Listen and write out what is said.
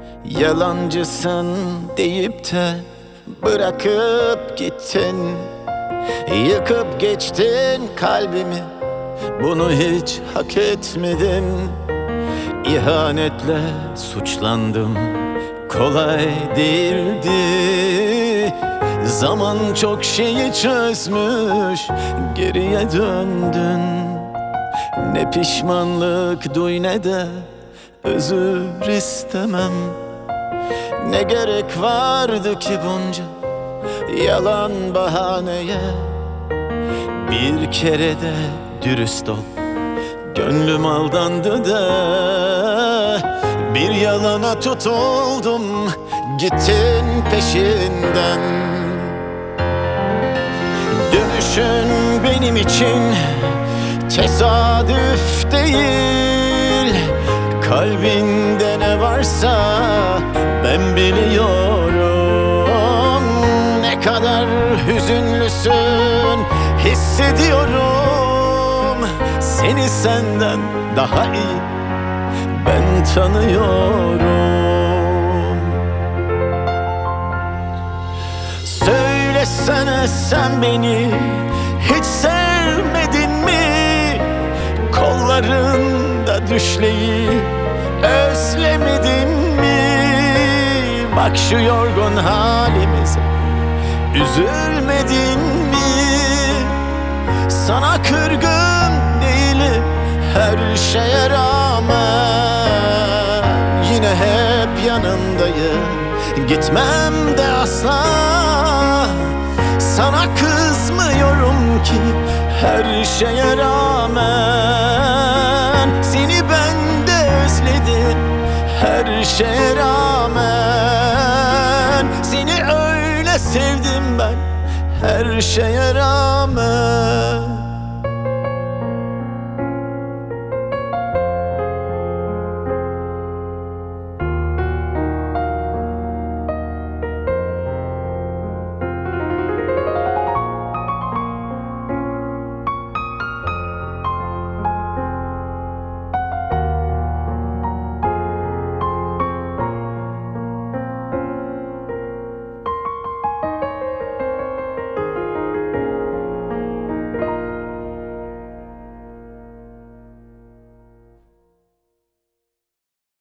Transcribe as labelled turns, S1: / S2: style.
S1: Yalancısın deyip de bırakıp gittin. Yıkıp geçtin kalbimi, bunu hiç hak etmedim. İhanetle suçlandım, kolay değildi. Zaman çok şeyi çözmüş, geriye döndün. Ne pişmanlık duy ne de özür istemem. Ne gerek vardı ki bunca yalan bahaneye? Bir kere de dürüst ol, gönlüm aldandı da. Bir yalana tutuldum, gittin peşinden. Dönüşün benim için tesadüf değil. Kalbinde ne varsa ben biliyorum. Ne kadar hüzünlüsün hissediyorum. Seni senden daha iyi ben tanıyorum. Söylesene sen beni hiç sevmedin mi? Kollarında düşleyi özlemedin mi? Bak şu yorgun halimize üzülmedin mi? Sana kırgın değilim her şeye rağmen. Yine hep yanındayım, gitmem de asla. Sana kızmıyorum ki her şeye rağmen. Seni ben de özledim her şeye rağmen. Seni öyle sevdim ben her şeye rağmen.